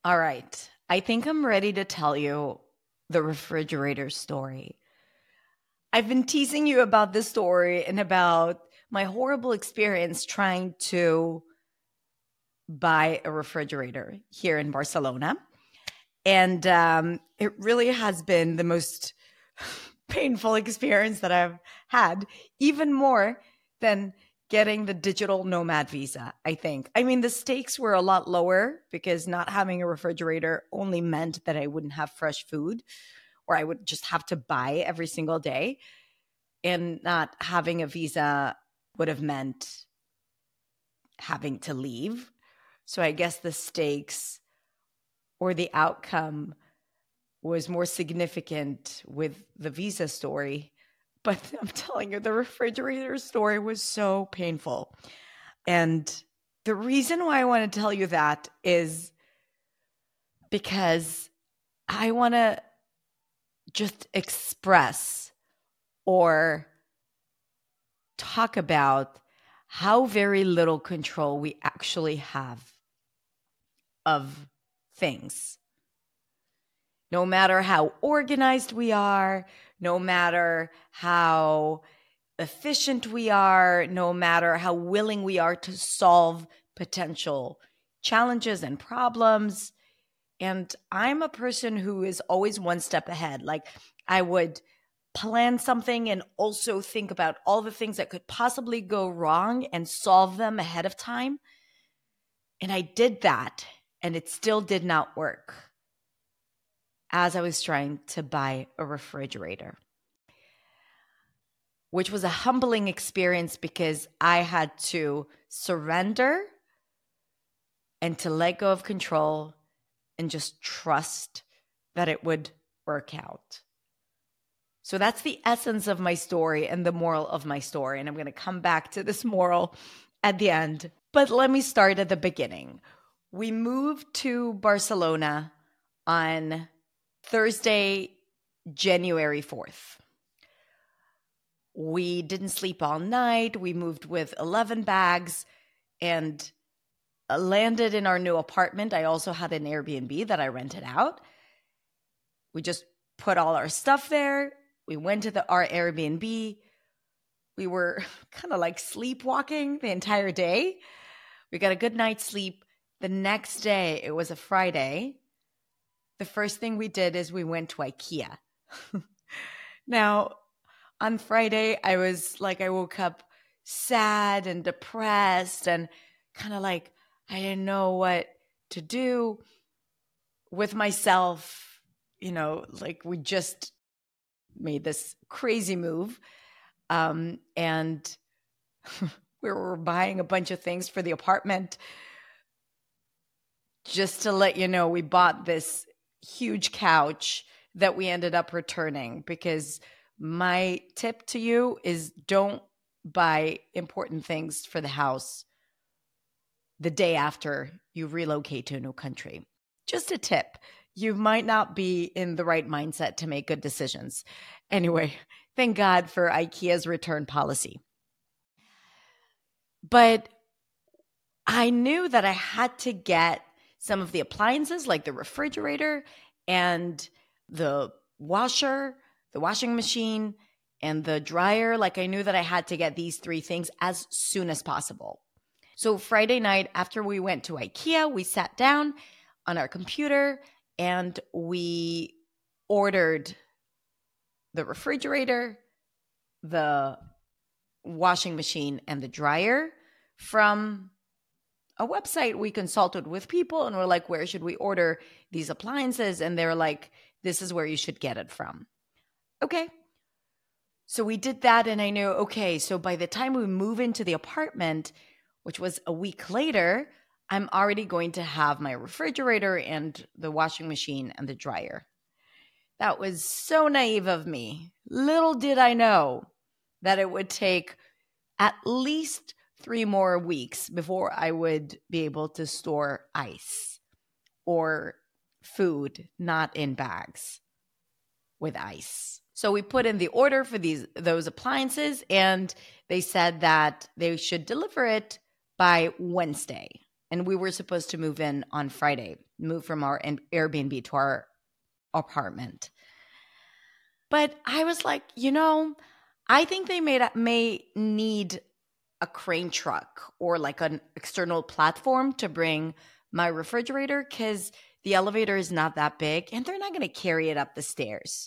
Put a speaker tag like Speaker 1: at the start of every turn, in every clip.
Speaker 1: All right. I think I'm ready to tell you the refrigerator story. I've been teasing you about this story and about my horrible experience trying to buy a refrigerator here in Barcelona. And it really has been the most painful experience that I've had, even more than getting the digital nomad visa, I think. I mean, the stakes were a lot lower because not having a refrigerator only meant that I wouldn't have fresh food or I would just have to buy every single day. And not having a visa would have meant having to leave. So I guess the stakes or the outcome was more significant with the visa story. But I'm telling you, the refrigerator story was so painful. And the reason why I want to tell you that is because I want to just express or talk about how very little control we actually have of things. No matter how organized we are, no matter how efficient we are, no matter how willing we are to solve potential challenges and problems. And I'm a person who is always one step ahead. Like I would plan something and also think about all the things that could possibly go wrong and solve them ahead of time. And I did that, and it still did not work as I was trying to buy a refrigerator, which was a humbling experience because I had to surrender and to let go of control and just trust that it would work out. So that's the essence of my story and the moral of my story. And I'm going to come back to this moral at the end. But let me start at the beginning. We moved to Barcelona on Thursday, January 4th. We didn't sleep all night. We moved with 11 bags and landed in our new apartment. I also had an Airbnb that I rented out. We just put all our stuff there. We went to our Airbnb. We were kind of like sleepwalking the entire day. We got a good night's sleep. The next day, it was a Friday. The first thing we did is we went to IKEA. Now, on Friday, I woke up sad and depressed and kind of like, I didn't know what to do with myself. Like we just made this crazy move. And we were buying a bunch of things for the apartment. Just to let you know, we bought this huge couch that we ended up returning because my tip to you is don't buy important things for the house the day after you relocate to a new country. Just a tip. You might not be in the right mindset to make good decisions. Anyway, thank God for IKEA's return policy. But I knew that I had to get some of the appliances like the refrigerator and the washer, the washing machine, and the dryer. Like I knew that I had to get these three things as soon as possible. So Friday night after we went to IKEA, we sat down on our computer and we ordered the refrigerator, the washing machine, and the dryer from a website. We consulted with people and we're like, where should we order these appliances? And they're like, this is where you should get it from. Okay. So we did that and I knew, okay, so by the time we move into the apartment, which was a week later, I'm already going to have my refrigerator and the washing machine and the dryer. That was so naive of me. Little did I know that it would take at least 3 more weeks before I would be able to store ice or food not in bags with ice. So we put in the order for those appliances and they said that they should deliver it by Wednesday. And we were supposed to move in on Friday, move from our Airbnb to our apartment. But I was like, I think they may need a crane truck or like an external platform to bring my refrigerator, because the elevator is not that big and they're not going to carry it up the stairs.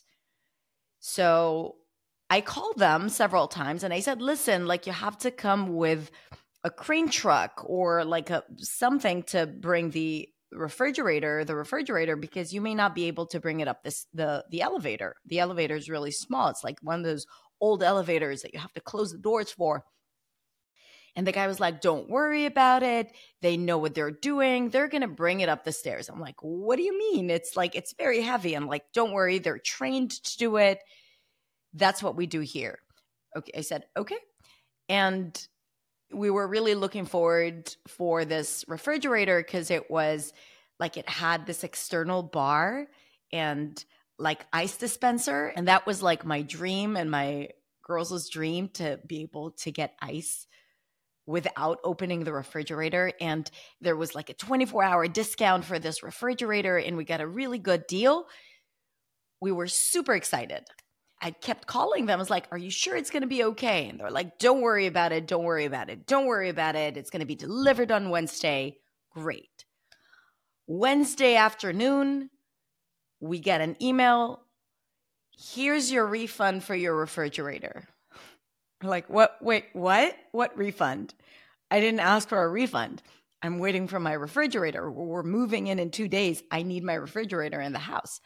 Speaker 1: So I called them several times and I said, listen, like you have to come with a crane truck or like something to bring the refrigerator, because you may not be able to bring it up the elevator. The elevator is really small. It's like one of those old elevators that you have to close the doors for. And the guy was like, don't worry about it. They know what they're doing. They're going to bring it up the stairs. I'm like, what do you mean? It's like, it's very heavy. I'm like, don't worry. They're trained to do it. That's what we do here. Okay. I said, okay. And we were really looking forward for this refrigerator because it was like, it had this external bar and like ice dispenser. And that was like my dream and my girls' dream, to be able to get ice without opening the refrigerator. And there was like a 24-hour discount for this refrigerator and we got a really good deal. We were super excited. I kept calling them. I was like, are you sure it's going to be okay? And they're like, don't worry about it. Don't worry about it. Don't worry about it. It's going to be delivered on Wednesday. Great. Wednesday afternoon, we get an email. Here's your refund for your refrigerator. Like, what? Wait, what? What refund? I didn't ask for a refund. I'm waiting for my refrigerator. We're moving in 2 days. I need my refrigerator in the house.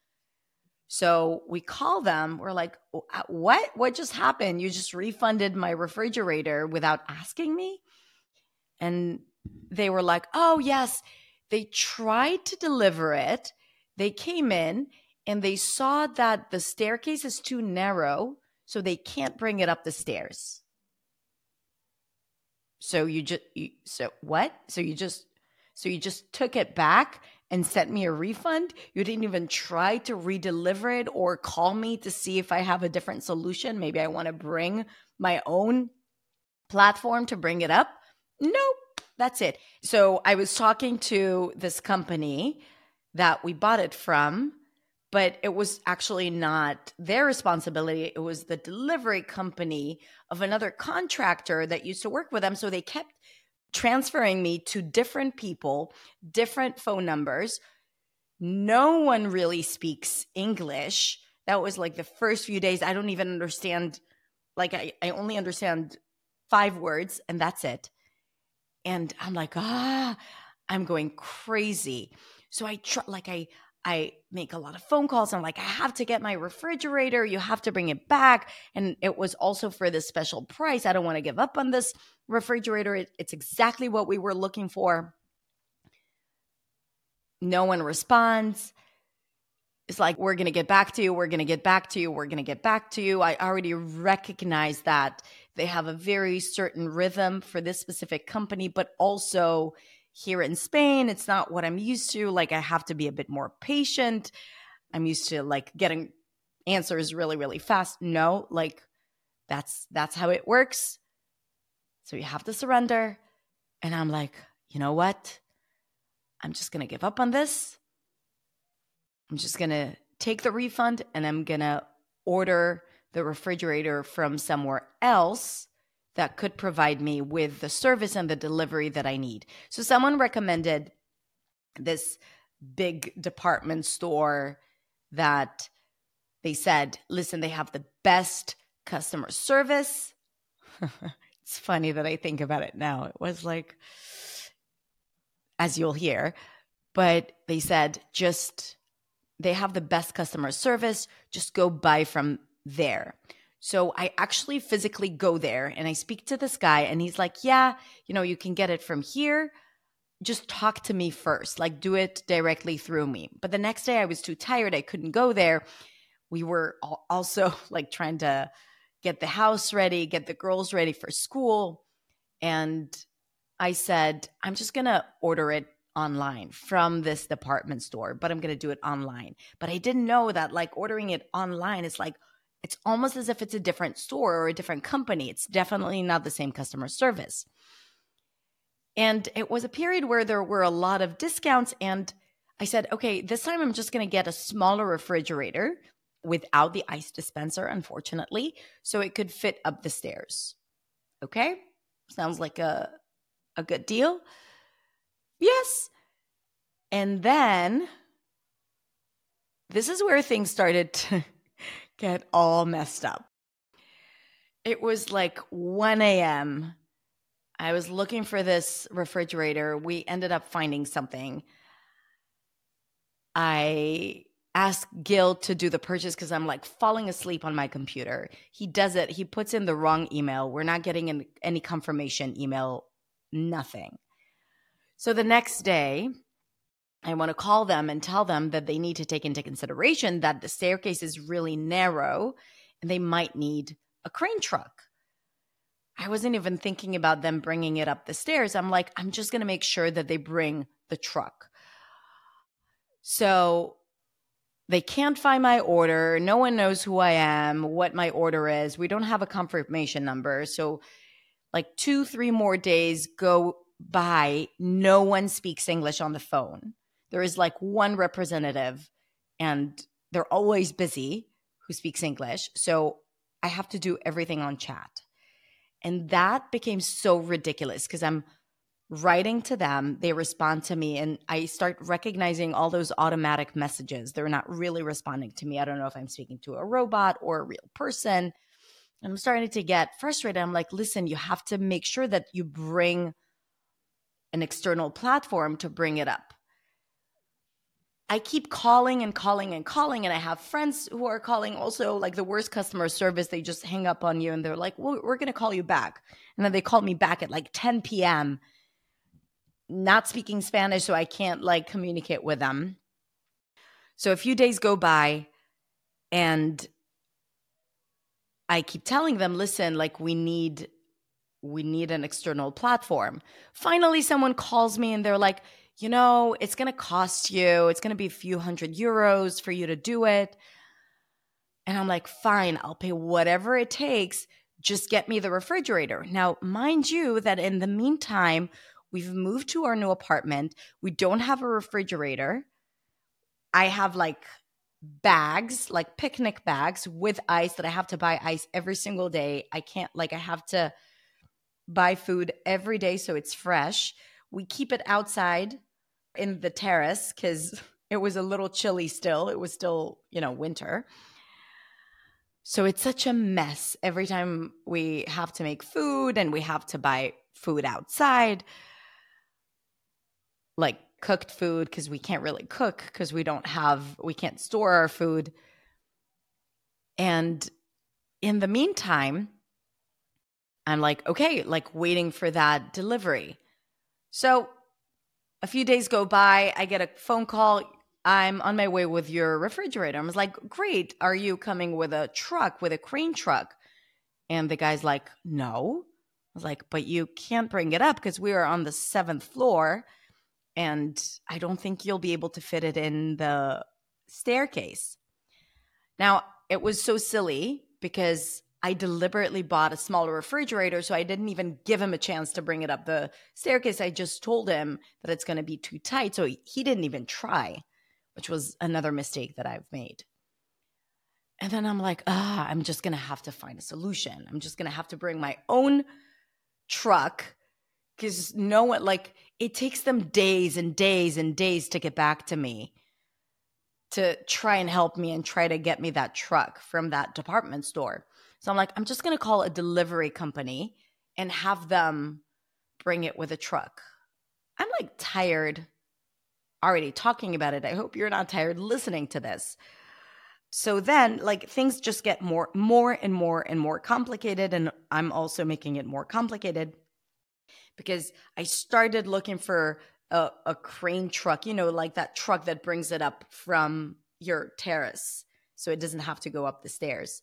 Speaker 1: So we call them. We're like, what? What just happened? You just refunded my refrigerator without asking me? And they were like, oh, yes. They tried to deliver it. They came in and they saw that the staircase is too narrow, so they can't bring it up the stairs. So you just took it back and sent me a refund? You didn't even try to redeliver it or call me to see if I have a different solution? Maybe I want to bring my own platform to bring it up? Nope, that's it. So I was talking to this company that we bought it from, but it was actually not their responsibility. It was the delivery company of another contractor that used to work with them. So they kept transferring me to different people, different phone numbers. No one really speaks English. That was like the first few days. I don't even understand. Like I only understand 5 words and that's it. And I'm like, I'm going crazy. So I make a lot of phone calls. I'm like, I have to get my refrigerator. You have to bring it back. And it was also for this special price. I don't want to give up on this refrigerator. It's exactly what we were looking for. No one responds. It's like, we're going to get back to you. We're going to get back to you. We're going to get back to you. I already recognize that they have a very certain rhythm for this specific company, but also here in Spain, it's not what I'm used to. Like, I have to be a bit more patient. I'm used to like getting answers really, really fast. No, like that's how it works. So you have to surrender. And I'm like, you know what? I'm just going to give up on this. I'm just going to take the refund and I'm going to order the refrigerator from somewhere else that could provide me with the service and the delivery that I need. So someone recommended this big department store that they said, listen, they have the best customer service. It's funny that I think about it now. It was like, as you'll hear, but they said, they have the best customer service. Just go buy from there. So I actually physically go there and I speak to this guy and he's like, yeah, you can get it from here. Just talk to me first, like do it directly through me. But the next day I was too tired. I couldn't go there. We were also like trying to get the house ready, get the girls ready for school. And I said, I'm just going to order it online from this department store, but I'm going to do it online. But I didn't know that like ordering it online is like, it's almost as if it's a different store or a different company. It's definitely not the same customer service. And it was a period where there were a lot of discounts. And I said, okay, this time I'm just going to get a smaller refrigerator without the ice dispenser, unfortunately, so it could fit up the stairs. Okay? Sounds like a good deal. Yes. And then this is where things started to get all messed up. It was like 1 a.m. I was looking for this refrigerator. We ended up finding something. I asked Gil to do the purchase because I'm like falling asleep on my computer. He does it. He puts in the wrong email. We're not getting any confirmation email, nothing. So the next day, I want to call them and tell them that they need to take into consideration that the staircase is really narrow and they might need a crane truck. I wasn't even thinking about them bringing it up the stairs. I'm like, I'm just going to make sure that they bring the truck. So they can't find my order. No one knows who I am, what my order is. We don't have a confirmation number. So like 2-3 more days go by. No one speaks English on the phone. There is like one representative and they're always busy who speaks English. So I have to do everything on chat. And that became so ridiculous because I'm writing to them, they respond to me, and I start recognizing all those automatic messages. They're not really responding to me. I don't know if I'm speaking to a robot or a real person. And I'm starting to get frustrated. I'm like, listen, you have to make sure that you bring an external platform to bring it up. I keep calling and calling and calling, and I have friends who are calling also, like the worst customer service. They just hang up on you and they're like, well, we're going to call you back. And then they call me back at like 10 p.m., not speaking Spanish, so I can't like communicate with them. So a few days go by and I keep telling them, listen, like we need an external platform. Finally, someone calls me and they're like, you know, it's going to cost you, it's going to be a few €100 for you to do it. And I'm like, fine, I'll pay whatever it takes. Just get me the refrigerator. Now, mind you that in the meantime, we've moved to our new apartment. We don't have a refrigerator. I have like bags, like picnic bags with ice that I have to buy ice every single day. I can't, like, I have to buy food every day so it's fresh. We keep it outside in the terrace because it was a little chilly still. It was still, winter. So it's such a mess every time we have to make food and we have to buy food outside, like cooked food, because we can't really cook because we can't store our food. And in the meantime, I'm like, okay, like waiting for that delivery. So a few days go by, I get a phone call. I'm on my way with your refrigerator. I was like, great. Are you coming with a truck, with a crane truck? And the guy's like, no. I was like, but you can't bring it up because we are on the 7th floor and I don't think you'll be able to fit it in the staircase. Now, it was so silly because I deliberately bought a smaller refrigerator, so I didn't even give him a chance to bring it up the staircase. I just told him that it's going to be too tight, so he didn't even try, which was another mistake that I've made. And then I'm like, I'm just going to have to find a solution. I'm just going to have to bring my own truck because it takes them days and days and days to get back to me to try and help me and try to get me that truck from that department store. So I'm like, I'm just going to call a delivery company and have them bring it with a truck. I'm like tired already talking about it. I hope you're not tired listening to this. So then like things just get more and more complicated. And I'm also making it more complicated because I started looking for a crane truck, like that truck that brings it up from your terrace so it doesn't have to go up the stairs.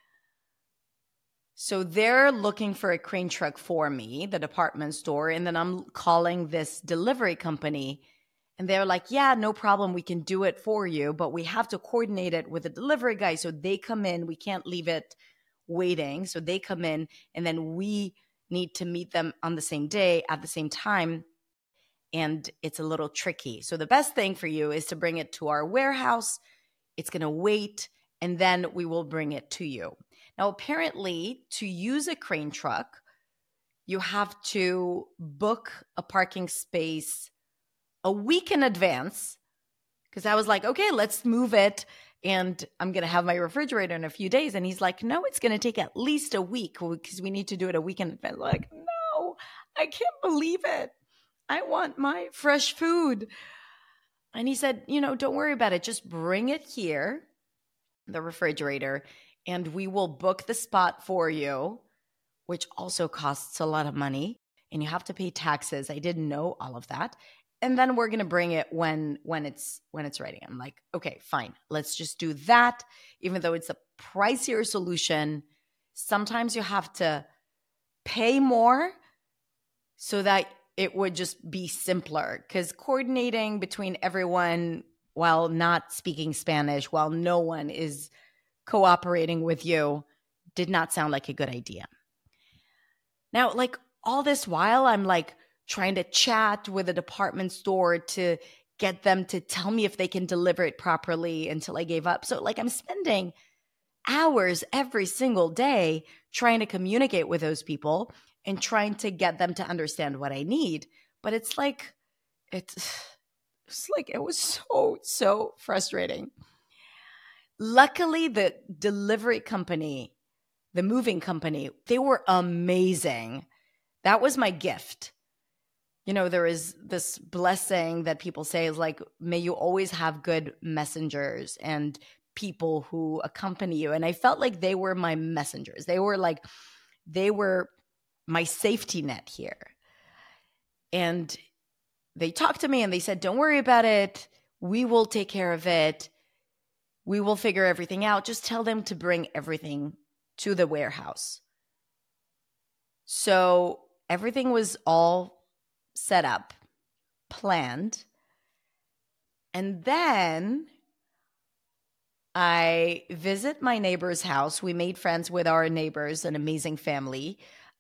Speaker 1: So they're looking for a crane truck for me, the department store, and then I'm calling this delivery company, and they're like, yeah, no problem, we can do it for you, but we have to coordinate it with the delivery guy. So they come in, we can't leave it waiting. So they come in, and then we need to meet them on the same day at the same time, and it's a little tricky. So the best thing for you is to bring it to our warehouse. It's going to wait, and then we will bring it to you. Now, apparently, to use a crane truck, you have to book a parking space a week in advance, because I was like, okay, let's move it, and I'm going to have my refrigerator in a few days. And he's like, no, it's going to take at least a week because we need to do it a week in advance. Like, no, I can't believe it. I want my fresh food. And he said, don't worry about it. Just bring it here, the refrigerator, and we will book the spot for you, which also costs a lot of money. And you have to pay taxes. I didn't know all of that. And then we're going to bring it when it's ready. I'm like, okay, fine. Let's just do that. Even though it's a pricier solution, sometimes you have to pay more so that it would just be simpler, because coordinating between everyone while not speaking Spanish, while no one is cooperating with you, did not sound like a good idea. Now, like all this while, I'm like trying to chat with a department store to get them to tell me if they can deliver it properly until I gave up. So like I'm spending hours every single day trying to communicate with those people and trying to get them to understand what I need. But it was so frustrating. Luckily, the delivery company, the moving company, they were amazing. That was my gift. There is this blessing that people say is like, may you always have good messengers and people who accompany you. And I felt like they were my messengers. They were my safety net here. And they talked to me and they said, don't worry about it. We will take care of it. We will figure everything out. Just tell them to bring everything to the warehouse. So everything was all set up, planned. And then I visit my neighbor's house. We made friends with our neighbors, an amazing family.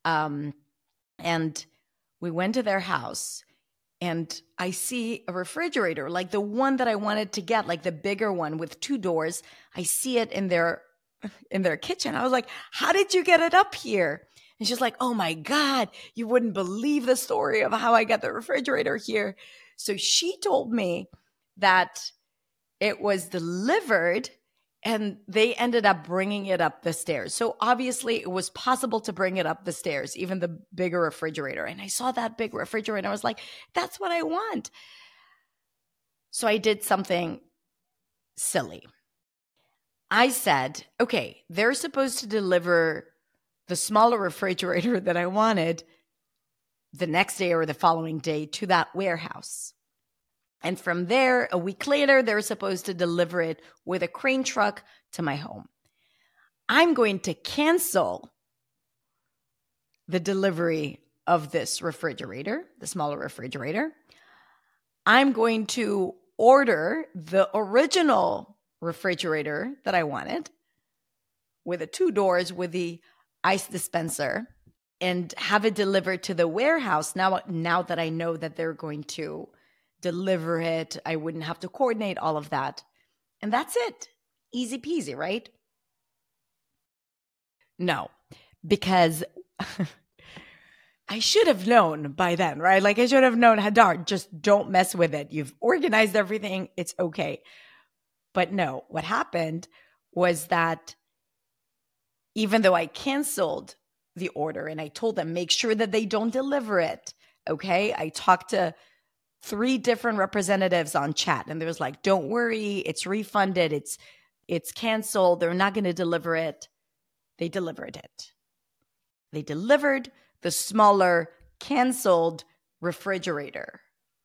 Speaker 1: And we went to their house, and I see a refrigerator, like the one that I wanted to get, like the bigger one with 2 doors. I see it in their kitchen. I was like, how did you get it up here? And she's like, oh my God, you wouldn't believe the story of how I got the refrigerator here. So she told me that it was delivered and they ended up bringing it up the stairs. So obviously it was possible to bring it up the stairs, even the bigger refrigerator. And I saw that big refrigerator and I was like, that's what I want. So I did something silly. I said, okay, they're supposed to deliver the smaller refrigerator that I wanted the next day or the following day to that warehouse. And from there, a week later, they're supposed to deliver it with a crane truck to my home. I'm going to cancel the delivery of this refrigerator, the smaller refrigerator. I'm going to order the original refrigerator that I wanted with the 2 doors with the ice dispenser and have it delivered to the warehouse. Now that I know that they're going to deliver it, I wouldn't have to coordinate all of that. And that's it. Easy peasy, right? No, because I should have known by then, right? Like I should have known, Hadar, just don't mess with it. You've organized everything. It's okay. But no, what happened was that even though I canceled the order and I told them, make sure that they don't deliver it, okay? I talked to 3 different representatives on chat and there was like, don't worry, it's refunded, it's canceled, they're not going to deliver it. They delivered it. They delivered the smaller canceled refrigerator.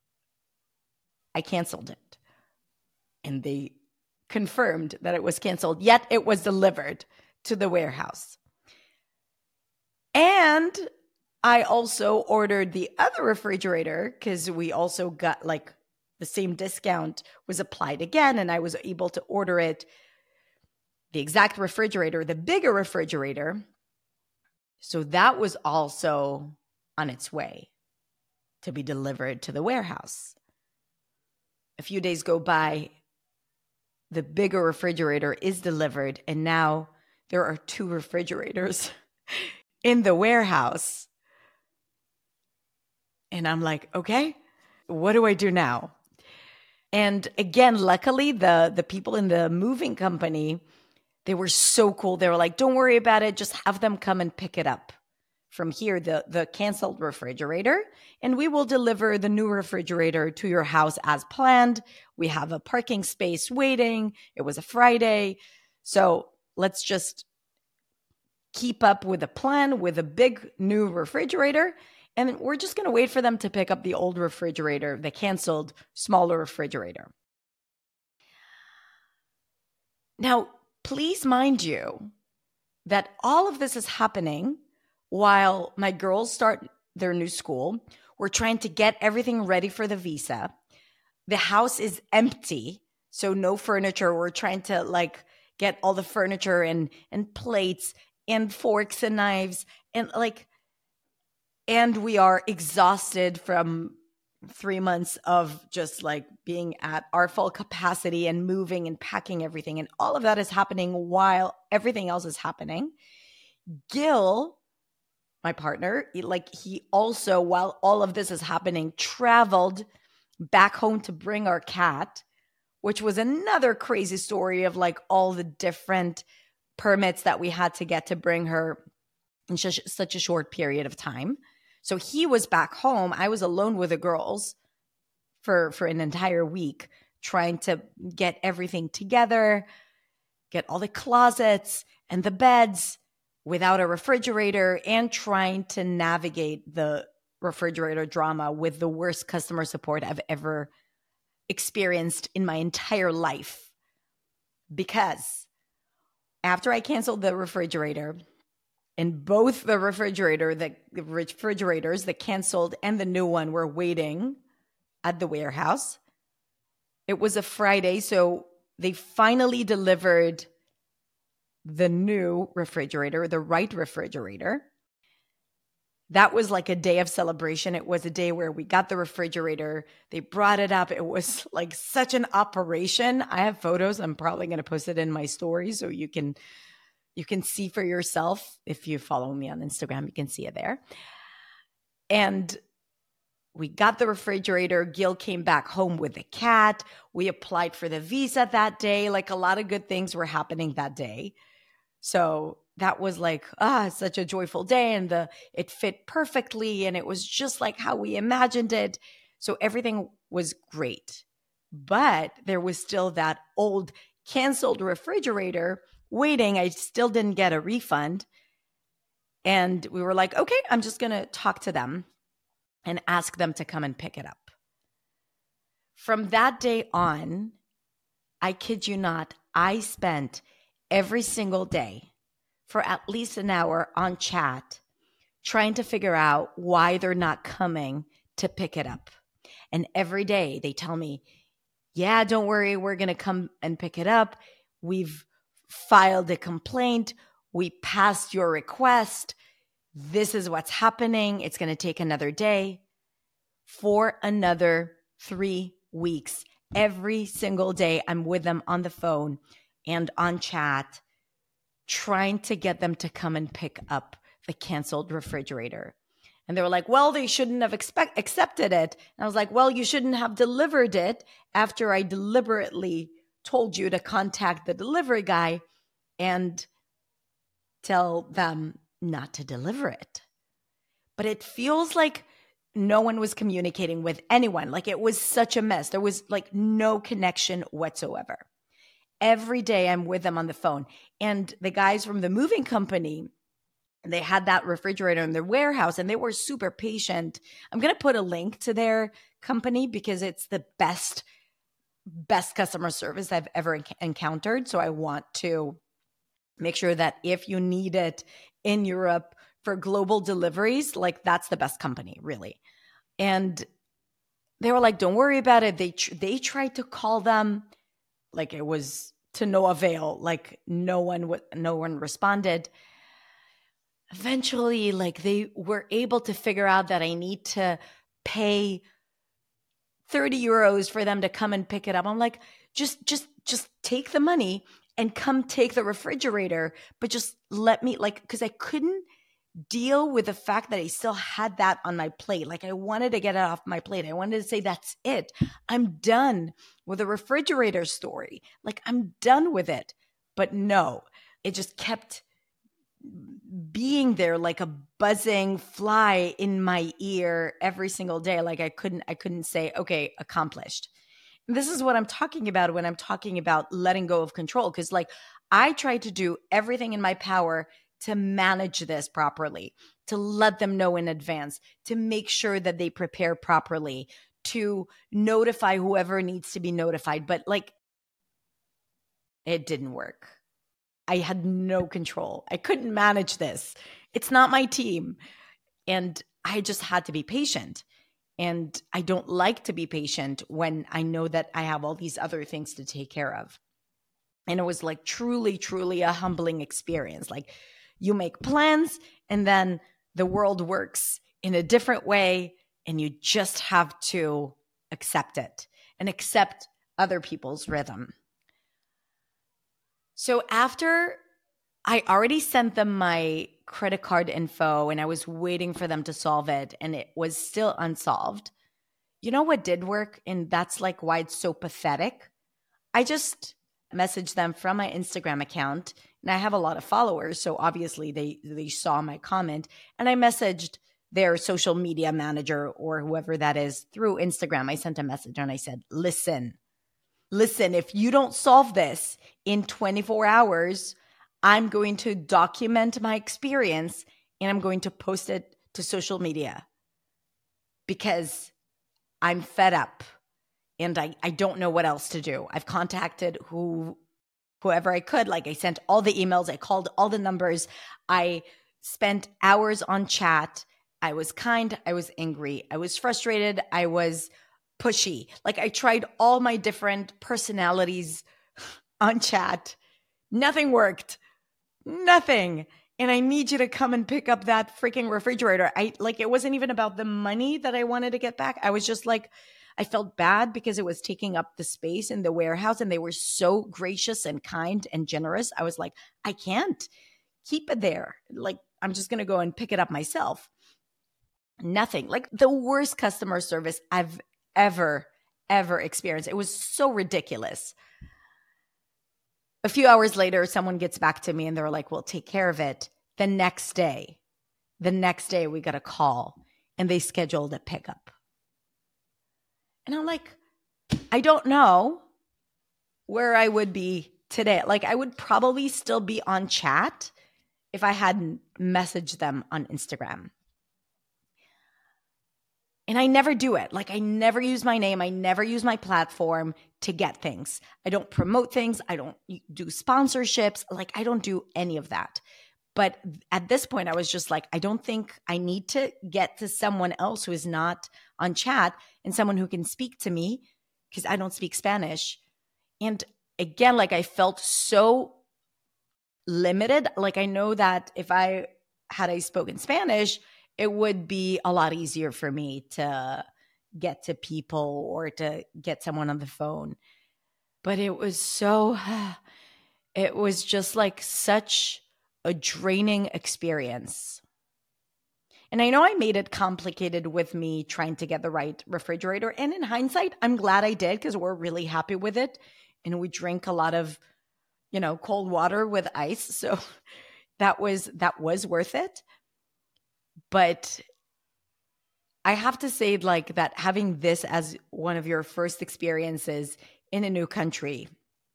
Speaker 1: I canceled it. And they confirmed that it was canceled, yet it was delivered to the warehouse. And I also ordered the other refrigerator because we also got like the same discount was applied again, and I was able to order it, the exact refrigerator, the bigger refrigerator, So that was also on its way to be delivered to the warehouse. A few days go by, the bigger refrigerator is delivered, and now there are 2 refrigerators in the warehouse. And I'm like, okay, what do I do now? And again, luckily, the people in the moving company, they were so cool. They were like, don't worry about it. Just have them come and pick it up from here, the canceled refrigerator, and we will deliver the new refrigerator to your house as planned. We have a parking space waiting. It was a Friday. So let's just keep up with the plan with a big new refrigerator. And we're just going to wait for them to pick up the old refrigerator, the canceled smaller refrigerator. Now, please mind you that all of this is happening while my girls start their new school. We're trying to get everything ready for the visa. The house is empty, so no furniture. We're trying to get all the furniture and plates and forks and knives and we are exhausted from 3 months of just being at our full capacity and moving and packing everything. And all of that is happening while everything else is happening. Gil, my partner, he also, while all of this is happening, traveled back home to bring our cat, which was another crazy story of all the different permits that we had to get to bring her in such a short period of time. So he was back home. I was alone with the girls for an entire week trying to get everything together, get all the closets and the beds without a refrigerator, and trying to navigate the refrigerator drama with the worst customer support I've ever experienced in my entire life. Because after I canceled the refrigerator, and both the refrigerators, the canceled and the new one, were waiting at the warehouse. It was a Friday, so they finally delivered the new refrigerator, the right refrigerator. That was like a day of celebration. It was a day where we got the refrigerator. They brought it up. It was such an operation. I have photos. I'm probably going to post it in my story so you can see for yourself. If you follow me on Instagram, you can see it there. And we got the refrigerator. Gil came back home with the cat. We applied for the visa that day. A lot of good things were happening that day. So that was such a joyful day, and it fit perfectly, and it was just how we imagined it. So everything was great. But there was still that old canceled refrigerator waiting. I still didn't get a refund. And we were like, okay, I'm just going to talk to them and ask them to come and pick it up. From that day on, I kid you not, I spent every single day for at least an hour on chat trying to figure out why they're not coming to pick it up. And every day they tell me, yeah, don't worry, we're going to come and pick it up. We've filed a complaint. We passed your request. This is what's happening. It's going to take another day. For another 3 weeks, every single day, I'm with them on the phone and on chat, trying to get them to come and pick up the canceled refrigerator. And they were like, well, they shouldn't have accepted it. And I was like, well, you shouldn't have delivered it after I deliberately told you to contact the delivery guy and tell them not to deliver it. But it feels like no one was communicating with anyone. It was such a mess. There was no connection whatsoever. Every day I'm with them on the phone. And the guys from the moving company, they had that refrigerator in their warehouse and they were super patient. I'm going to put a link to their company because it's the best customer service I've ever encountered. So I want to make sure that if you need it in Europe for global deliveries, that's the best company, really. And they were like, don't worry about it. They tried to call them, it was to no avail. No one responded. eventually, like, they were able to figure out that I need to pay 30 euros for them to come and pick it up. I'm like, just take the money and come take the refrigerator, but just let me, like, because I couldn't deal with the fact that I still had that on my plate. Like, I wanted to get it off my plate. I wanted to say, that's it. I'm done with the refrigerator story. Like, I'm done with it. But no, it just kept being there like a buzzing fly in my ear every single day. Like, I couldn't say, okay, accomplished. And this is what I'm talking about when I'm talking about letting go of control. Because, like, I try to do everything in my power to manage this properly, to let them know in advance, to make sure that they prepare properly, to notify whoever needs to be notified. But, like, it didn't work. I had no control. I couldn't manage this. It's not my team. And I just had to be patient. And I don't like to be patient when I know that I have all these other things to take care of. And it was like truly, truly a humbling experience. Like, you make plans and then the world works in a different way and you just have to accept it and accept other people's rhythm. So after I already sent them my credit card info and I was waiting for them to solve it and it was still unsolved. You know what did work? And that's like why it's so pathetic. I just messaged them from my Instagram account and I have a lot of followers. So obviously they saw my comment and I messaged their social media manager or whoever that is through Instagram. I sent a message and I said, listen, if you don't solve this in 24 hours, I'm going to document my experience and I'm going to post it to social media because I'm fed up and I don't know what else to do. I've contacted whoever I could. Like, I sent all the emails, I called all the numbers, I spent hours on chat. I was kind, I was angry, I was frustrated, I was pushy. Like, I tried all my different personalities on chat. Nothing worked. Nothing. And I need you to come and pick up that freaking refrigerator. It wasn't even about the money that I wanted to get back. I was just like, I felt bad because it was taking up the space in the warehouse and they were so gracious and kind and generous. I was like, I can't keep it there. Like, I'm just going to go and pick it up myself. Nothing. Like, the worst customer service I've ever experienced. It was so ridiculous. A few hours later, someone gets back to me and they're like, well, take care of it. The next day, we got a call and they scheduled a pickup. And I'm like, I don't know where I would be today. Like, I would probably still be on chat if I hadn't messaged them on Instagram. And I never do it. Like, I never use my name. I never use my platform to get things. I don't promote things. I don't do sponsorships. Like, I don't do any of that. But at this point, I was just like, I don't think I need to get to someone else who is not on chat and someone who can speak to me because I don't speak Spanish. And again, like, I felt so limited. Like, I know that if I spoken Spanish, it would be a lot easier for me to get to people or to get someone on the phone. But it was just like such a draining experience. And I know I made it complicated with me trying to get the right refrigerator. And in hindsight, I'm glad I did because we're really happy with it. And we drink a lot of, cold water with ice. So that was worth it. But I have to say, like, that having this as one of your first experiences in a new country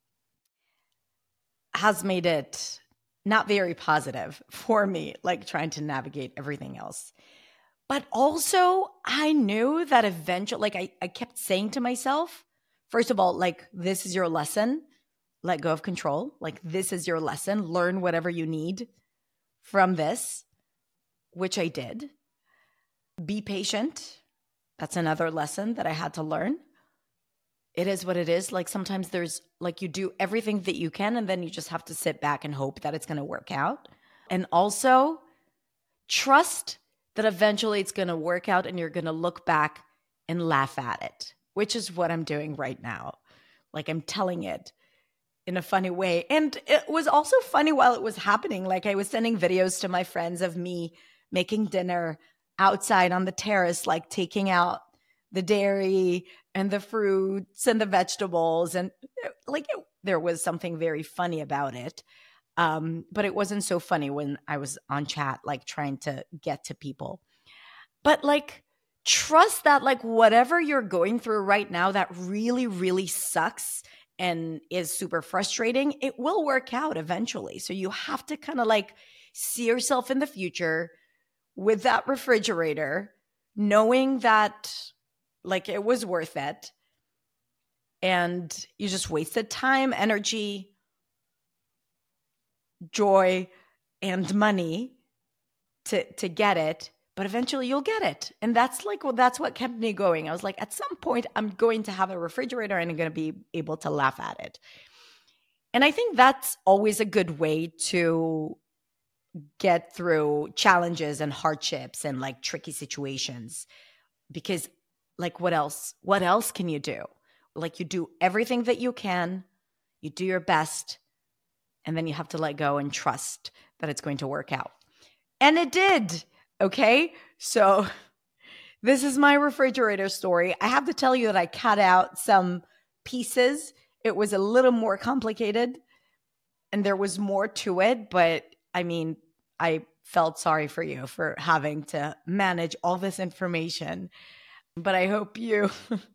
Speaker 1: has made it not very positive for me, like, trying to navigate everything else. But also, I knew that eventually, like, I kept saying to myself, first of all, like, this is your lesson. Let go of control. Like, this is your lesson. Learn whatever you need from this, which I did. Be patient. That's another lesson that I had to learn. It is what it is. Like, sometimes there's, like, you do everything that you can and then you just have to sit back and hope that it's going to work out. And also, trust that eventually it's going to work out and you're going to look back and laugh at it, which is what I'm doing right now. Like, I'm telling it in a funny way. And it was also funny while it was happening. Like, I was sending videos to my friends of me making dinner outside on the terrace, like taking out the dairy and the fruits and the vegetables. And there was something very funny about it. But it wasn't so funny when I was on chat, like trying to get to people. But like, trust that like whatever you're going through right now that really, really sucks and is super frustrating, it will work out eventually. So you have to kind of like see yourself in the future with that refrigerator, knowing that like it was worth it. And you just wasted time, energy, joy, and money to get it. But eventually you'll get it. And that's like, well, that's what kept me going. I was like, at some point I'm going to have a refrigerator and I'm going to be able to laugh at it. And I think that's always a good way to get through challenges and hardships and like tricky situations. Because like, what else can you do? Like, you do everything that you can, you do your best, and then you have to let go and trust that it's going to work out. And it did. Okay. So this is my refrigerator story. I have to tell you that I cut out some pieces. It was a little more complicated and there was more to it. But I mean, I felt sorry for you for having to manage all this information. But I hope you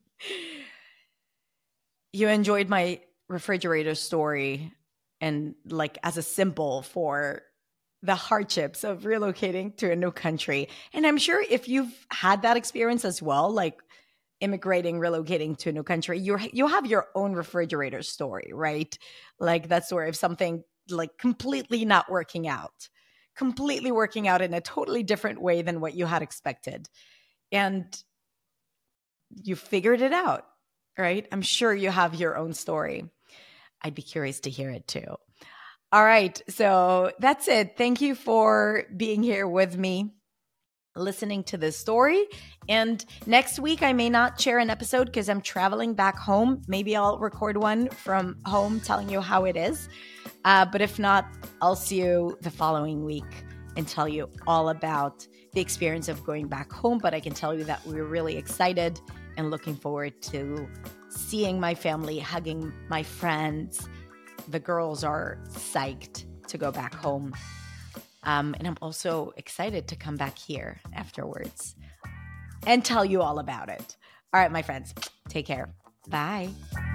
Speaker 1: enjoyed my refrigerator story and like as a symbol for the hardships of relocating to a new country. And I'm sure if you've had that experience as well, like immigrating, relocating to a new country, you have your own refrigerator story, right? Like that story of something like completely not working out, completely working out in a totally different way than what you had expected. And you figured it out, right? I'm sure you have your own story. I'd be curious to hear it too. All right. So that's it. Thank you for being here with me, listening to this story. And next week, I may not share an episode because I'm traveling back home. Maybe I'll record one from home telling you how it is. But if not, I'll see you the following week and tell you all about the experience of going back home. But I can tell you that we're really excited and looking forward to seeing my family, hugging my friends. The girls are psyched to go back home. And I'm also excited to come back here afterwards and tell you all about it. All right, my friends, take care. Bye.